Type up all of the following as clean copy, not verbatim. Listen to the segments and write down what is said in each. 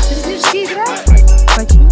Ты в снежки играешь? Почему?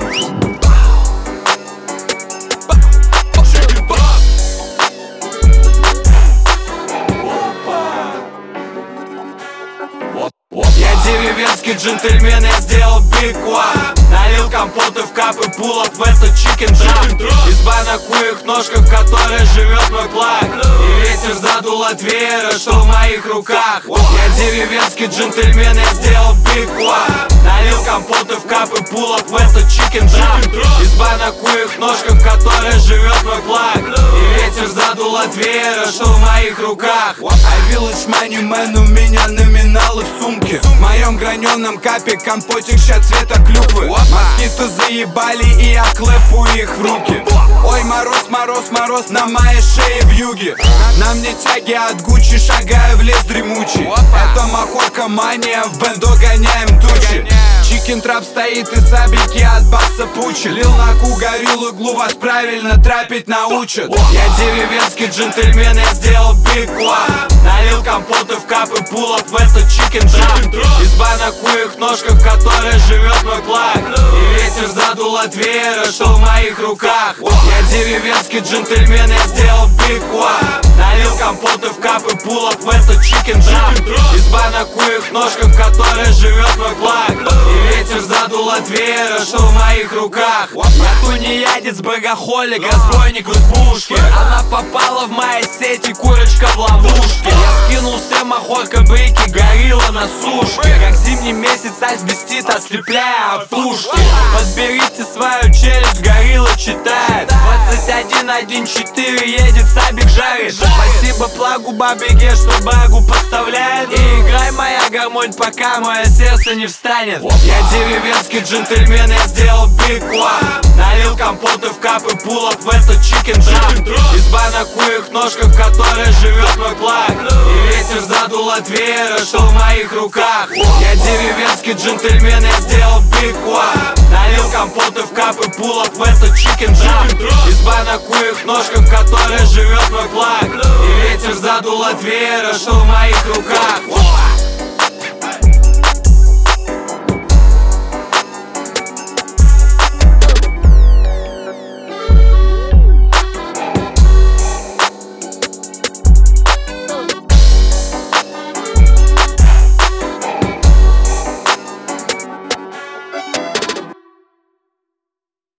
Я деревенский джентльмен, я сделал биг one. Налил компоты в капы, пулап в этот чикен трап. Изба на куях ножках, в которой живет мой плаг. И ветер задул от веера, что в моих руках. Я деревенский джентльмен, я сделал биг one. Налил компоты в капы, пулап в этот чикен трап. Изба на куях ножках, в которой живет мой плаг. И ветер задул от веера, что в моих руках. I village money man, у меня номиналы в сумке. В моем граненом капе компотик ща цвета клюквы. Москиты заебали и я клэпу их в руки. Ой, мороз, мороз, мороз на моей шее в юге. На мне тяги от Гуччи, шагаю в лес дремучий. Это махорка мания, в бендо гоняем тучи. Чикен трап стоит и сабики от баса пучи. Лил на ку гориллу иглу, вас правильно трапить научат. Я деревенский джентльмен, я сделал биг one. Налил компоты в капы, пулап в этот чикен трап. Изба на куях ножках, в которой живет мой плаг. И ветер задул от веера, что в моих руках. Я деревенский джентльмен, я сделал биг one. Налил компоты в капы, пулап в этот чикен трап. Изба на куях ножках, в которой живет мой плаг. И ветер задул от веера, что в моих руках. Я тунеядец, богохолик, разбойник в избушке. Она попала в мои сети, курочка в ловушке. Я скинул все махорка, брейки, горилла на сушке. Как зимний месяц, айс блестит, ослепляя от пушки. Подберите свою челюсть, горилла читает. 2114 едет, сабик жарит. Спасибо плагу бабиге, что багу поставляет. И играй моя гармонь, пока мое сердце не встанет. Я деревенский джентльмен, я сделал биг one. Налил компоты в капы, пулап в этот чикен трап. Изба на куях ножках, в которой живет мой плаг. И ветер задул от веера, что в моих руках. Я деревенский джентльмен, я сделал биг one. Налил компоты в капы, пулап в этот чикен трап. Изба на куях ножках, в которой живет мой плаг. И ветер задул от веера, что в моих руках.